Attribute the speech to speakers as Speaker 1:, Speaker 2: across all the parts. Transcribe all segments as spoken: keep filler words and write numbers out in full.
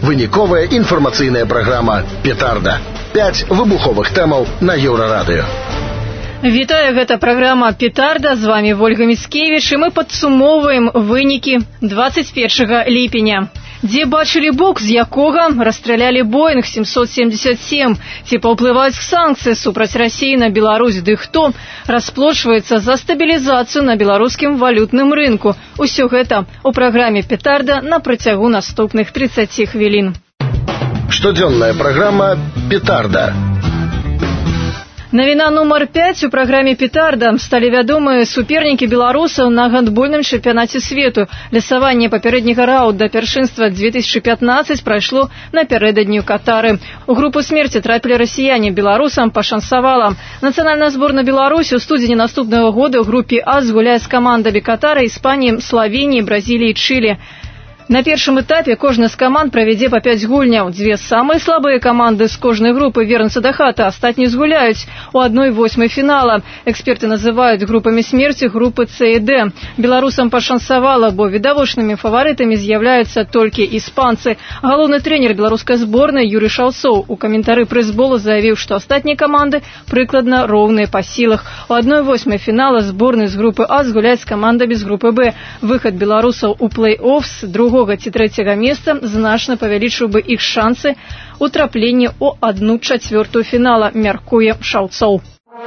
Speaker 1: Выніковая інфармацыйная праграма «Петарда». Пяць выбуховых тэмаў на Еўрарадыё.
Speaker 2: Вітаю, гэта праграма «Петарда». З вами Вольга Міцкевіч, і мы падсумоўваем вынікі двадцать першага ліпеня. Дзе бачылі бок, з якога расстралялі Боинг семьсот семьдесят семь, ці паўплываюць санкцыі супраць Расіі на Беларусь, ды хто расплочваецца за стабілізацыю на беларускім валютным рынку. Усё гэта у праграме «Петарда» на працягу наступных тридцати хвілін.
Speaker 1: Штодзённая праграма «Петарда».
Speaker 2: Навіна нумар пять у праграме «Петарда». Сталі вядомыя супернікі беларусаў на гандбольным чэмпіянаце свету. Лёсаванне папярэдняга раунда першынства две тысячи пятнадцать прайшло напярэдадні ў Катары. У групу смерці трапілі расіяне, беларусам пашанцавала. Нацыянальная зборная Беларусі ў студзені наступнага года ў групе А згуляе з камандамі Катара, Іспаніі, Славеніі, Бразіліі і Чылі. На першым этапе кожная з каманд правядзе па пяць гульняў. Дзве самыя слабыя каманды з кожнай групы вернуцца да хаты, астатнія згуляюць у адной восьмай фінала. Эксперты называюць групамі смерці групы С і Д. Беларусам пашанцавала, бо відавочнымі фаварытамі з'яўляюцца толькі іспанцы. Галоўны трэнер беларускай зборнай Юрый Шаўцоў у каментары прэс-болу заявіў, што астатнія каманды прыкладна роўныя па сілах. У адной восьмай фінала зборнай з групы А згуляць з камандамі з групы Б. Выхад беларусаў у плэй-офф з другога ці трэцяга месца значна павялічыў бы іх шансы ў трапленні ў адну чацвёртую фінала, мяркуе Шаўцоў.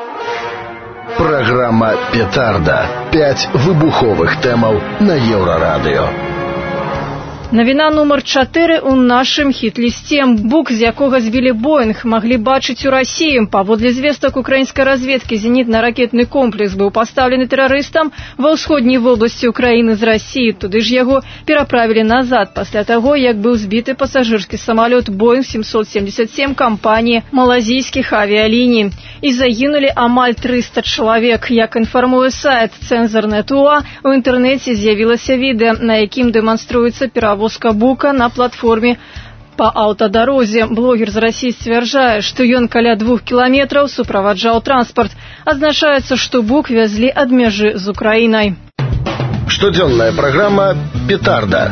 Speaker 1: Праграма «Петарда». Пяць выбуховых тэмаў на Еўрарадыё.
Speaker 2: Навіна нумар чатыры у нашым хіт-лісце. Бук, з якога збілі Боинг, маглі бачыць у Расіі. Паводле звестак украінскай разведкі, зенітна-ракетны комплекс быў пастаўлены тэрарыстам ва ўсходняй вобласці ўкраіны з Расіі. Туды ж яго пераправілі назад пасля таго, як быў збіты пасажырскі самалёт Боинг семьсот семьдесят семь кампаніі малазійскіх авіяліній. І загінулі амаль трыста чалавек. Як інфармуе сайт Цензор.нет.ua, у інтэрнэце з'явілася відэа, на якім дэманструецца перавозка Воска бука на платформе па аўтадарозе. Блогер з Расіі сцвярджае, што ён каля двух кіламетраў суправаджаў транспарт. Адзначаецца, што бук вязлі ад мяжы з Украінай.
Speaker 1: Штодзённая праграма «Петарда».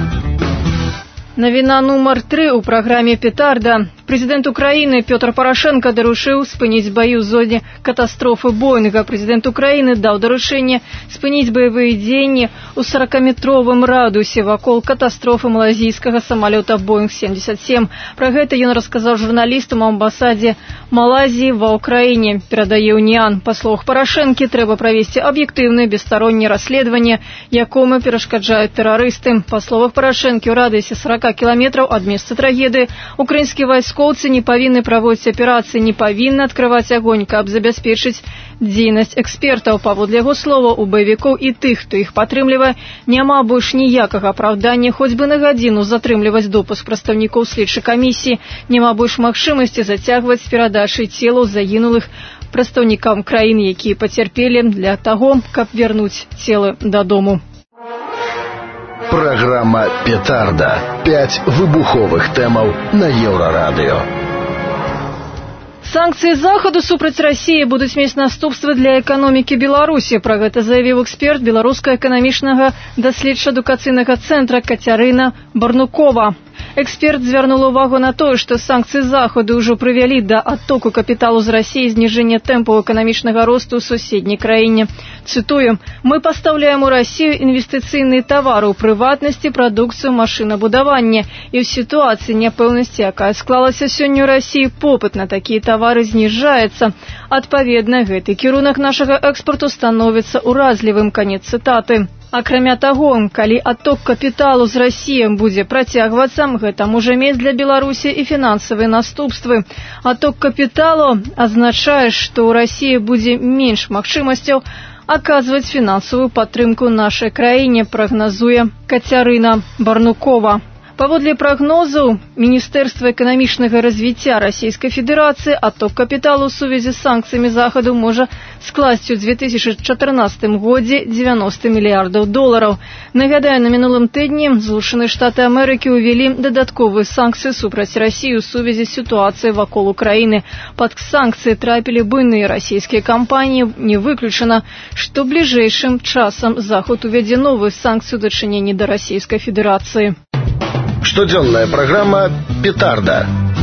Speaker 2: Навіна нумар тры у праграме «Петарда». Прэзідэнт Украіны Пётр Парашенко даручыў спыніць баі ў зоне катастрофы Боинга. Прэзідэнт Украіны даў даручэнне спыніць баявыя дзеянні ў сорокаметровым радыусе вакол катастрофы малазійскага самалёта Боинг семьдесят семь. Пра гэта ён расказаў журналістам у амбасадзе Малайзіі ва ўкраіне, перадае «Уніан». Па словах Парашэнкі, трэба правесці аб'ектыўнае бесстаронняе расследаванне, якому перашкаджаюць тэрарысты. Па словах Парашэнкі, у радыусе сорок кіламетраў ад месца трагедыі украінскія вайскоўцы не павінны праводзіць аперацыі, не павінны адкрываць агонь, каб забяспечыць дзейнасць экспертаў. Паводле яго слова, у баевікоў і тых, хто іх падтрымлівае, няма больш ніякага апраўдання хоць бы на гадзіну затрымліваць допуск прадстаўнікоў следчай камісіі, няма больш магчымасці зацягваць з перадачай целаў загінулых прадстаўнікам краін, якія пацярпелі, для таго, каб вярнуць целы дадому.
Speaker 1: Праграма «Петарда». Пяць выбуховых тэмаў на Еўрарадыё.
Speaker 2: Санкцыі захаду супраць Расіі будуць мець наступствы для эканомікі Беларусі. Пра гэта заявіў эксперт беларускага эканамічнага даследча-адукацыйнага цэнтра Кацярына Барнукова. Эксперт звярнул увагу на тое, што санкцыі захаду ўжо прывялі да адтоку капіталу з Расіі, зніжэння тэмпаў эканамічнага росту ў суседняй краіне. Цытую: «Мы пастаўляем у Расію інвестыцыйныя тавары, у прыватнасці прадукцыю машынабудавання. І ў сітуацыі няпэўнасці, якая склалася сёння ў Расіі, попыт на такія тавары зніжаецца. Адпаведна, гэты кірунак нашага экспарту становіцца уразлівым». Канец цытаты. Акрамя таго, калі адток капіталу з Расіі будзе працягвацца, гэта можа мець для Беларусі і фінансавыя наступствы. Адток капіталу азначае, што ў Расіі будзе менш магчымасцяў аказваць фінансавую падтрымку нашай краіне, прагназуе Кацярына Барнукова. Паводле прагнозаў Міністэрства эканамічнага развіцця Расійскай Федэрацыі, адток капіталу ў сувязі з санкцыямі захаду можа скласці ў две тысячы чатырнаццатым годзе дзевяноста мільярдаў долараў. Нагадаю, на мінулым тыдні Злучаныя Штаты Амерыкі ўвялі дадатковыя санкцыі супраць Расіі ў сувязі з сітуацыяй вакол Украіны. Пад санкцыі трапілі буйныя расійскія кампаніі. Не выключана, што бліжэйшым часам Захад увядзе новыя санкцыі ў дачыненні да Расійскай Федэрацыі.
Speaker 1: Штодзённая праграма «Петарда».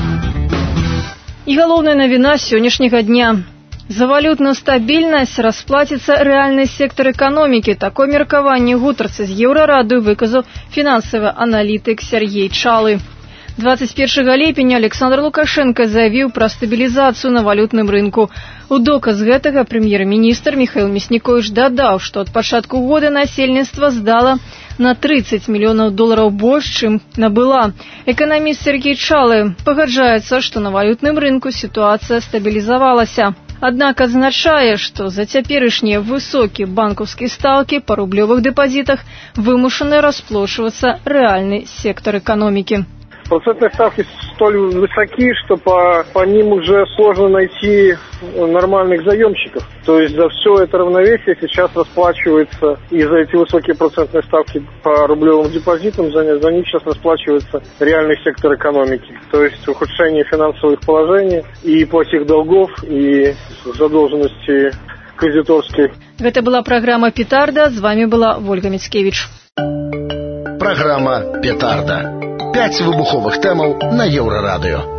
Speaker 2: І галоўная навіна сённяшняга дня. За валютную стабільнасць расплаціцца рэальны сектар эканомікі. Такое меркаванне гутарцы з Еўрарадою выказаў фінансавы аналітык Сергей Чалы. двадцать первого ліпеня Александр Лукашенко заявіў пра стабілізацыю на валютным рынку. У доказ гэтага прэм'ер-міністр Михаил Мяснікович дадаў, што ад пачатку года насельніцтва здала на тридцать мільёнаў долараў больш, чым набыла. Эканаміст Сергей Чалы пагаджаецца, што на валютным рынку сітуацыя стабілізавалася. Аднак адзначае, што за цяперашнія высокія банкаўскія стаўкі па рублёвых дэпазітах вымушаны расплочвацца рэальны сектар эканомікі.
Speaker 3: Процентные ставки столь высоки, что по, по ним уже сложно найти нормальных заемщиков. То есть за все это равновесие сейчас расплачивается, и за эти высокие процентные ставки по рублевым депозитам, за, за них сейчас расплачивается реальный сектор экономики. То есть ухудшение финансовых положений и плохих долгов, и задолженности кредиторской.
Speaker 2: Это была программа «Петарда». С вами была Ольга Мицкевич.
Speaker 1: Программа «Петарда». Пять выбуховых тэмаў на Еўрарадыё.